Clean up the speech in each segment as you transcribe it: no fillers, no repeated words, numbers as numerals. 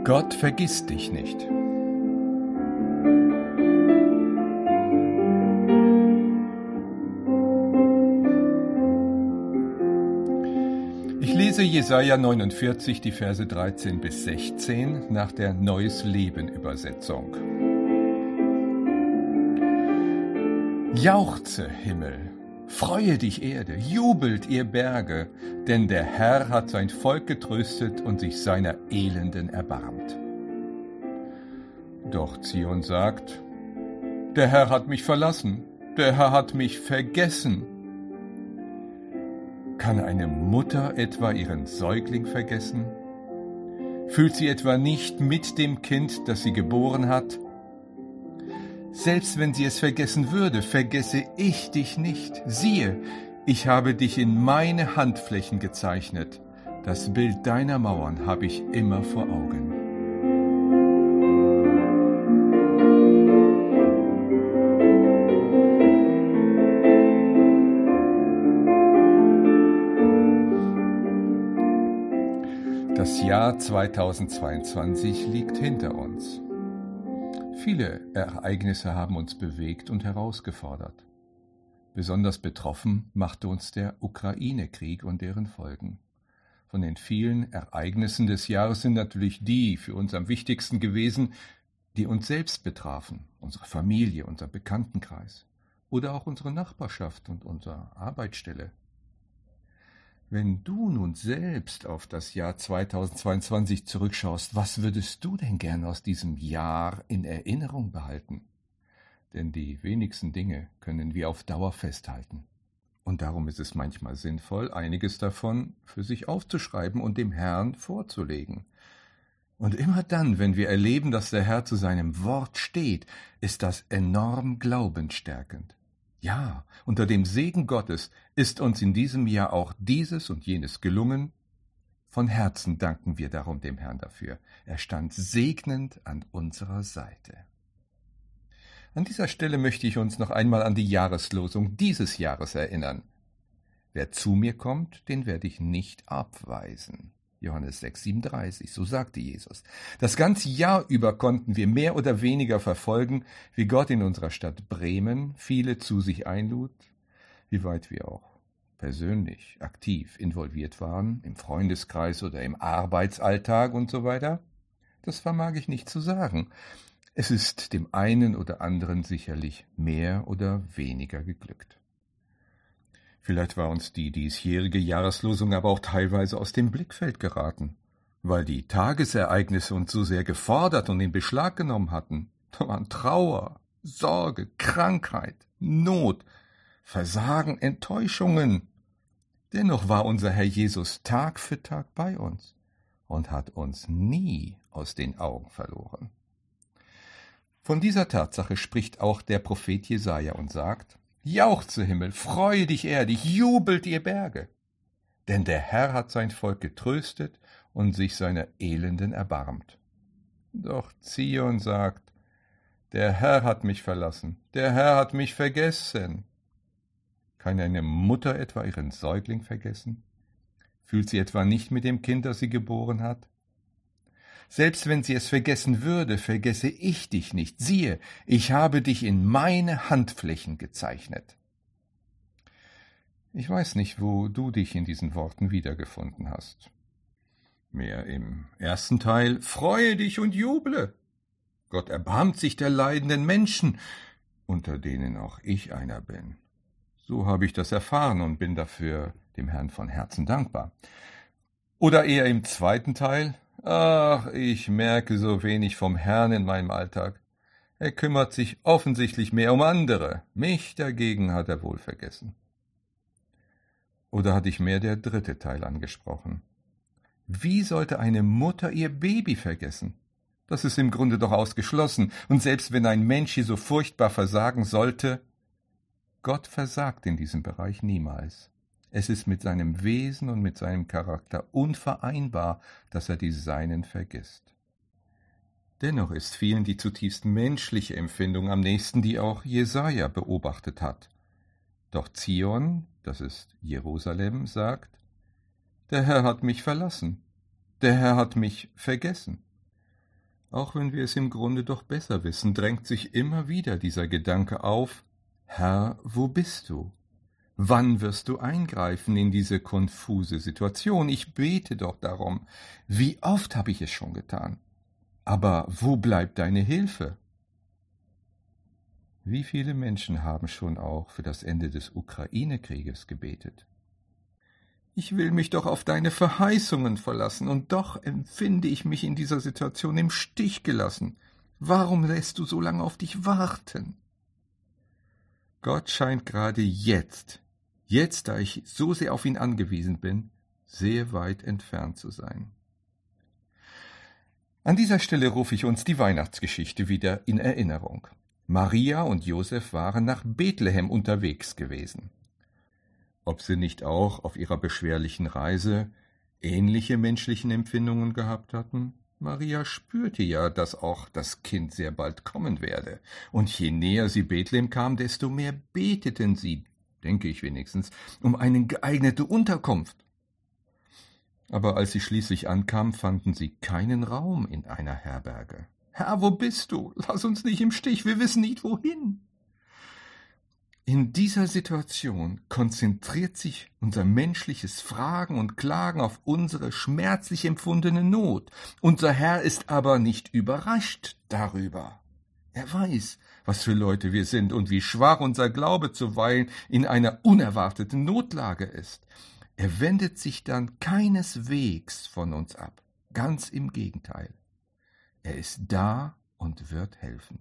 Gott vergisst dich nicht. Ich lese Jesaja 49, die Verse 13 bis 16 nach der Neues Leben Übersetzung. Jauchze, Himmel, freue dich, Erde, jubelt, ihr Berge, denn der Herr hat sein Volk getröstet und sich seiner Elenden erbarmt. Doch Zion sagt, der Herr hat mich verlassen, der Herr hat mich vergessen. Kann eine Mutter etwa ihren Säugling vergessen? Fühlt sie etwa nicht mit dem Kind, das sie geboren hat? Selbst wenn sie es vergessen würde, vergesse ich dich nicht. Siehe, ich habe dich in meine Handflächen gezeichnet. Das Bild deiner Mauern habe ich immer vor Augen. Das Jahr 2022 liegt hinter uns. Viele Ereignisse haben uns bewegt und herausgefordert. Besonders betroffen machte uns der Ukraine-Krieg und deren Folgen. Von den vielen Ereignissen des Jahres sind natürlich die für uns am wichtigsten gewesen, die uns selbst betrafen, unsere Familie, unser Bekanntenkreis oder auch unsere Nachbarschaft und unsere Arbeitsstelle. Wenn du nun selbst auf das Jahr 2022 zurückschaust, was würdest du denn gern aus diesem Jahr in Erinnerung behalten? Denn die wenigsten Dinge können wir auf Dauer festhalten. Und darum ist es manchmal sinnvoll, einiges davon für sich aufzuschreiben und dem Herrn vorzulegen. Und immer dann, wenn wir erleben, dass der Herr zu seinem Wort steht, ist das enorm glaubensstärkend. Ja, unter dem Segen Gottes ist uns in diesem Jahr auch dieses und jenes gelungen. Von Herzen danken wir darum dem Herrn dafür. Er stand segnend an unserer Seite. An dieser Stelle möchte ich uns noch einmal an die Jahreslosung dieses Jahres erinnern. Wer zu mir kommt, den werde ich nicht abweisen. Johannes 6,37, so sagte Jesus. Das ganze Jahr über konnten wir mehr oder weniger verfolgen, wie Gott in unserer Stadt Bremen viele zu sich einlud, wie weit wir auch persönlich aktiv involviert waren, im Freundeskreis oder im Arbeitsalltag und so weiter. Das vermag ich nicht zu sagen. Es ist dem einen oder anderen sicherlich mehr oder weniger geglückt. Vielleicht war uns die diesjährige Jahreslosung aber auch teilweise aus dem Blickfeld geraten, weil die Tagesereignisse uns so sehr gefordert und in Beschlag genommen hatten. Da waren Trauer, Sorge, Krankheit, Not, Versagen, Enttäuschungen. Dennoch war unser Herr Jesus Tag für Tag bei uns und hat uns nie aus den Augen verloren. Von dieser Tatsache spricht auch der Prophet Jesaja und sagt: Jauchze, Himmel, freue dich, Erde, jubelt, ihr Berge. Denn der Herr hat sein Volk getröstet und sich seiner Elenden erbarmt. Doch Zion sagt: Der Herr hat mich verlassen, der Herr hat mich vergessen. Kann eine Mutter etwa ihren Säugling vergessen? Fühlt sie etwa nicht mit dem Kind, das sie geboren hat? Selbst wenn sie es vergessen würde, vergesse ich dich nicht. Siehe, ich habe dich in meine Handflächen gezeichnet. Ich weiß nicht, wo du dich in diesen Worten wiedergefunden hast. Mehr im ersten Teil: Freue dich und juble. Gott erbarmt sich der leidenden Menschen, unter denen auch ich einer bin. So habe ich das erfahren und bin dafür dem Herrn von Herzen dankbar. Oder eher im zweiten Teil: Ach, ich merke so wenig vom Herrn in meinem Alltag. Er kümmert sich offensichtlich mehr um andere. Mich dagegen hat er wohl vergessen. Oder hatte ich mehr der dritte Teil angesprochen? Wie sollte eine Mutter ihr Baby vergessen? Das ist im Grunde doch ausgeschlossen. Und selbst wenn ein Mensch hier so furchtbar versagen sollte, Gott versagt in diesem Bereich niemals. Es ist mit seinem Wesen und mit seinem Charakter unvereinbar, dass er die Seinen vergisst. Dennoch ist vielen die zutiefst menschliche Empfindung am nächsten, die auch Jesaja beobachtet hat. Doch Zion, das ist Jerusalem, sagt: Der Herr hat mich verlassen, der Herr hat mich vergessen. Auch wenn wir es im Grunde doch besser wissen, drängt sich immer wieder dieser Gedanke auf: Herr, wo bist du? Wann wirst du eingreifen in diese konfuse Situation? Ich bete doch darum. Wie oft habe ich es schon getan? Aber wo bleibt deine Hilfe? Wie viele Menschen haben schon auch für das Ende des Ukraine-Krieges gebetet? Ich will mich doch auf deine Verheißungen verlassen, und doch empfinde ich mich in dieser Situation im Stich gelassen. Warum lässt du so lange auf dich warten? Gott scheint gerade jetzt, da ich so sehr auf ihn angewiesen bin, sehr weit entfernt zu sein. An dieser Stelle rufe ich uns die Weihnachtsgeschichte wieder in Erinnerung. Maria und Josef waren nach Bethlehem unterwegs gewesen. Ob sie nicht auch auf ihrer beschwerlichen Reise ähnliche menschlichen Empfindungen gehabt hatten? Maria spürte ja, dass auch das Kind sehr bald kommen werde. Und je näher sie Bethlehem kam, desto mehr beteten sie, denke ich wenigstens, um eine geeignete Unterkunft. Aber als sie schließlich ankamen, fanden sie keinen Raum in einer Herberge. »Herr, wo bist du? Lass uns nicht im Stich, wir wissen nicht, wohin.« In dieser Situation konzentriert sich unser menschliches Fragen und Klagen auf unsere schmerzlich empfundene Not. Unser Herr ist aber nicht überrascht darüber. Er weiß, was für Leute wir sind und wie schwach unser Glaube zuweilen in einer unerwarteten Notlage ist. Er wendet sich dann keineswegs von uns ab. Ganz im Gegenteil. Er ist da und wird helfen.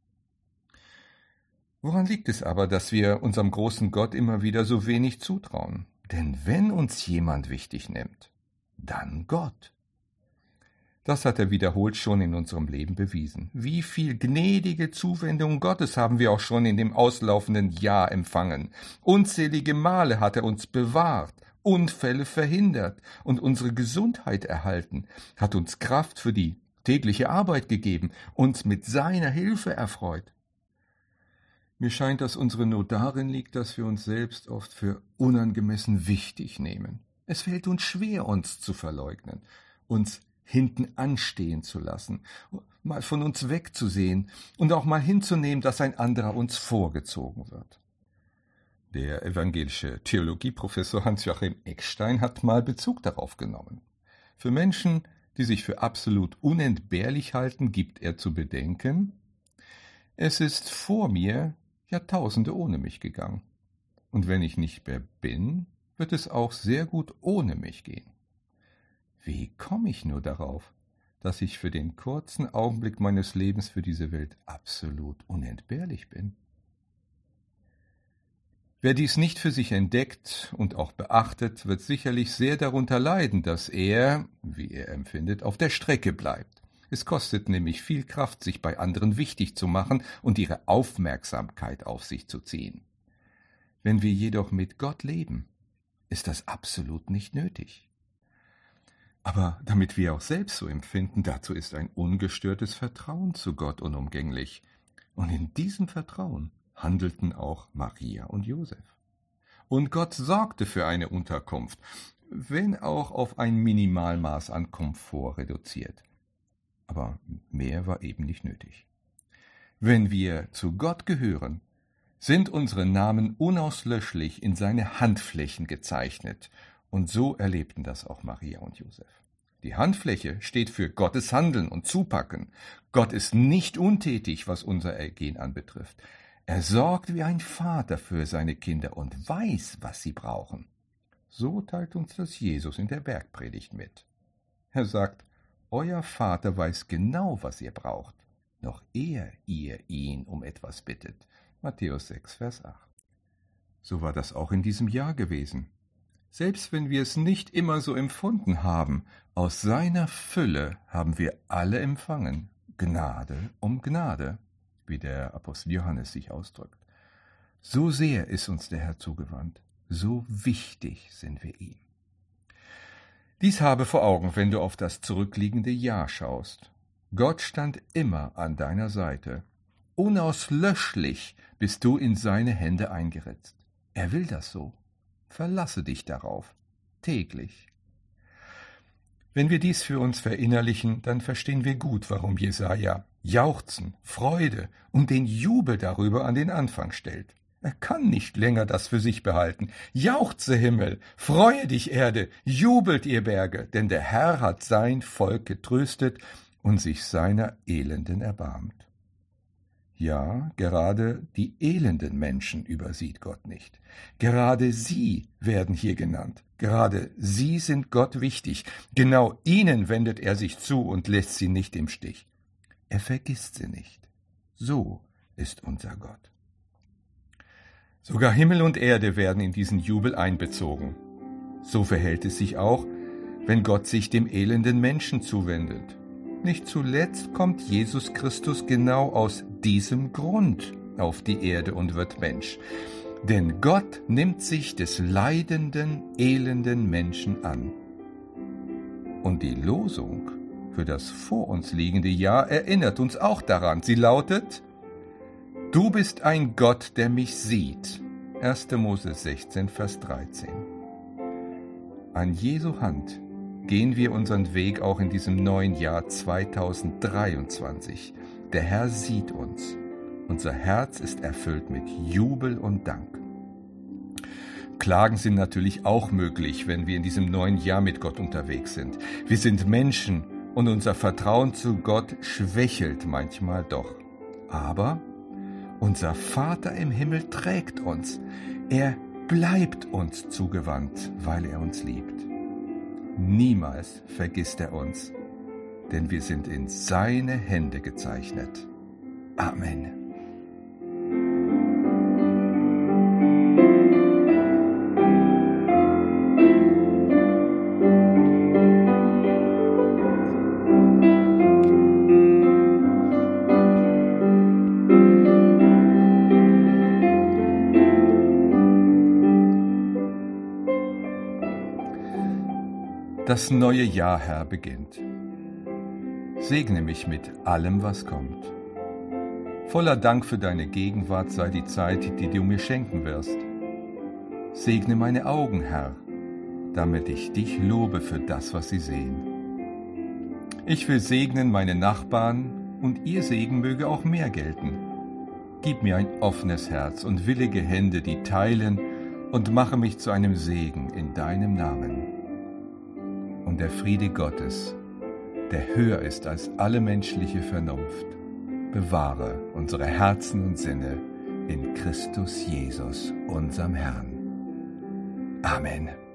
Woran liegt es aber, dass wir unserem großen Gott immer wieder so wenig zutrauen? Denn wenn uns jemand wichtig nimmt, dann Gott. Das hat er wiederholt schon in unserem Leben bewiesen. Wie viel gnädige Zuwendung Gottes haben wir auch schon in dem auslaufenden Jahr empfangen. Unzählige Male hat er uns bewahrt, Unfälle verhindert und unsere Gesundheit erhalten, hat uns Kraft für die tägliche Arbeit gegeben, uns mit seiner Hilfe erfreut. Mir scheint, dass unsere Not darin liegt, dass wir uns selbst oft für unangemessen wichtig nehmen. Es fällt uns schwer, uns zu verleugnen, uns hinten anstehen zu lassen, mal von uns wegzusehen und auch mal hinzunehmen, dass ein anderer uns vorgezogen wird. Der evangelische Theologieprofessor Hans-Joachim Eckstein hat mal Bezug darauf genommen. Für Menschen, die sich für absolut unentbehrlich halten, gibt er zu bedenken: Es ist vor mir Jahrtausende ohne mich gegangen. Und wenn ich nicht mehr bin, wird es auch sehr gut ohne mich gehen. Wie komme ich nur darauf, dass ich für den kurzen Augenblick meines Lebens für diese Welt absolut unentbehrlich bin? Wer dies nicht für sich entdeckt und auch beachtet, wird sicherlich sehr darunter leiden, dass er, wie er empfindet, auf der Strecke bleibt. Es kostet nämlich viel Kraft, sich bei anderen wichtig zu machen und ihre Aufmerksamkeit auf sich zu ziehen. Wenn wir jedoch mit Gott leben, ist das absolut nicht nötig. Aber damit wir auch selbst so empfinden, dazu ist ein ungestörtes Vertrauen zu Gott unumgänglich. Und in diesem Vertrauen handelten auch Maria und Josef. Und Gott sorgte für eine Unterkunft, wenn auch auf ein Minimalmaß an Komfort reduziert. Aber mehr war eben nicht nötig. Wenn wir zu Gott gehören, sind unsere Namen unauslöschlich in seine Handflächen gezeichnet. Und so erlebten das auch Maria und Josef. Die Handfläche steht für Gottes Handeln und Zupacken. Gott ist nicht untätig, was unser Ergehen anbetrifft. Er sorgt wie ein Vater für seine Kinder und weiß, was sie brauchen. So teilt uns das Jesus in der Bergpredigt mit. Er sagt: Euer Vater weiß genau, was ihr braucht, noch ehe ihr ihn um etwas bittet. Matthäus 6, Vers 8. So war das auch in diesem Jahr gewesen. Selbst wenn wir es nicht immer so empfunden haben, aus seiner Fülle haben wir alle empfangen, Gnade um Gnade, wie der Apostel Johannes sich ausdrückt. So sehr ist uns der Herr zugewandt, so wichtig sind wir ihm. Dies habe vor Augen, wenn du auf das zurückliegende Jahr schaust. Gott stand immer an deiner Seite. Unauslöschlich bist du in seine Hände eingeritzt. Er will das so. Verlasse dich darauf, täglich. Wenn wir dies für uns verinnerlichen, dann verstehen wir gut, warum Jesaja Jauchzen, Freude und den Jubel darüber an den Anfang stellt. Er kann nicht länger das für sich behalten. Jauchze Himmel, freue dich Erde, jubelt ihr Berge, denn der Herr hat sein Volk getröstet und sich seiner Elenden erbarmt. Ja, gerade die elenden Menschen übersieht Gott nicht. Gerade sie werden hier genannt. Gerade sie sind Gott wichtig. Genau ihnen wendet er sich zu und lässt sie nicht im Stich. Er vergisst sie nicht. So ist unser Gott. Sogar Himmel und Erde werden in diesen Jubel einbezogen. So verhält es sich auch, wenn Gott sich dem elenden Menschen zuwendet. Nicht zuletzt kommt Jesus Christus genau aus diesem Grund auf die Erde und wird Mensch. Denn Gott nimmt sich des leidenden, elenden Menschen an. Und die Losung für das vor uns liegende Jahr erinnert uns auch daran. Sie lautet: Du bist ein Gott, der mich sieht. 1. Mose 16, Vers 13. An Jesu Hand gehen wir unseren Weg auch in diesem neuen Jahr 2023. Der Herr sieht uns. Unser Herz ist erfüllt mit Jubel und Dank. Klagen sind natürlich auch möglich, wenn wir in diesem neuen Jahr mit Gott unterwegs sind. Wir sind Menschen und unser Vertrauen zu Gott schwächelt manchmal doch. Aber unser Vater im Himmel trägt uns. Er bleibt uns zugewandt, weil er uns liebt. Niemals vergisst er uns, denn wir sind in seine Hände gezeichnet. Amen. Das neue Jahr, Herr, beginnt. Segne mich mit allem, was kommt. Voller Dank für deine Gegenwart sei die Zeit, die du mir schenken wirst. Segne meine Augen, Herr, damit ich dich lobe für das, was sie sehen. Ich will segnen meine Nachbarn und ihr Segen möge auch mehr gelten. Gib mir ein offenes Herz und willige Hände, die teilen, und mache mich zu einem Segen in deinem Namen. Und der Friede Gottes, der höher ist als alle menschliche Vernunft, bewahre unsere Herzen und Sinne in Christus Jesus, unserem Herrn. Amen.